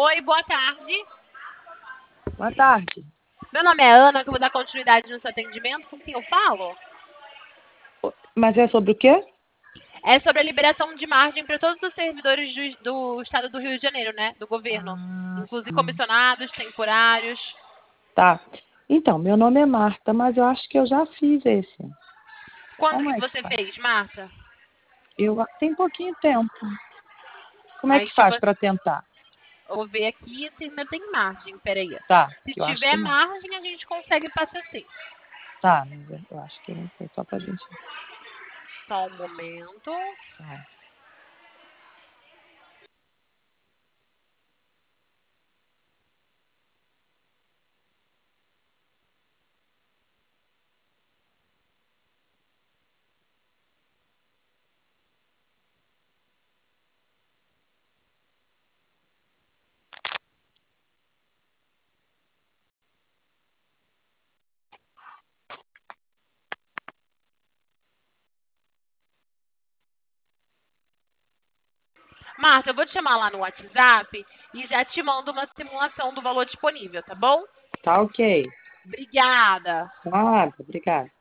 Oi, boa tarde. Boa tarde. Meu nome é Ana, que eu vou dar continuidade no seu atendimento. Com quem eu falo? Mas é sobre o quê? É sobre a liberação de margem para todos os servidores do estado do Rio de Janeiro, né? Do governo. Ah, Inclusive sim. comissionados, temporários. Tá. Então, meu nome é Marta, mas eu acho que eu já fiz esse. Quando Como que é que você faz? fez, Marta? Tem pouquinho tempo. Como é que Mas, tipo, faz para tentar? eu vou ver aqui se ainda tem margem. Peraí. Tá, Se que eu acho tiver que não. margem, a gente consegue passar sim. Tá, mas eu acho que não foi só pra gente. Só um momento. Tá. Marta, eu vou te chamar lá no WhatsApp e já te mando uma simulação do valor disponível, tá bom? Tá ok. Obrigada. Nada, obrigada.